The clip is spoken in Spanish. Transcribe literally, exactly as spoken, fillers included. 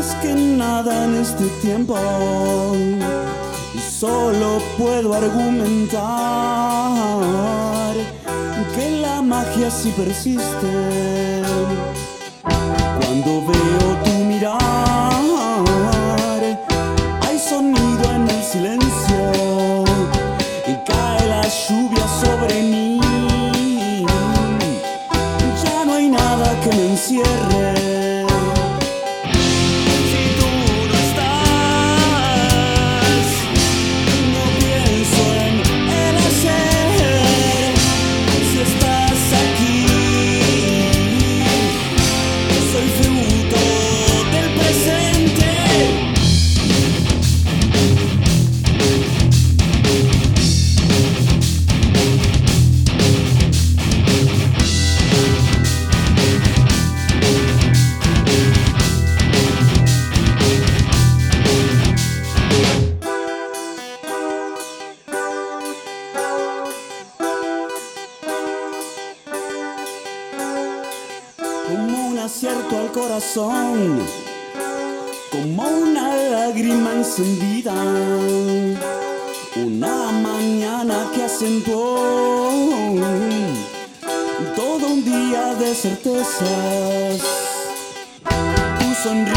Más que nada en este tiempo solo puedo argumentar que la magia sí persiste. Cuando veo tu mirar, hay sonido en el silencio y cae la lluvia sobre mí. Ya no hay nada que me encierre. Como un acierto al corazón, como una lágrima encendida, una mañana que acentuó todo un día de certezas. Tu sonrisa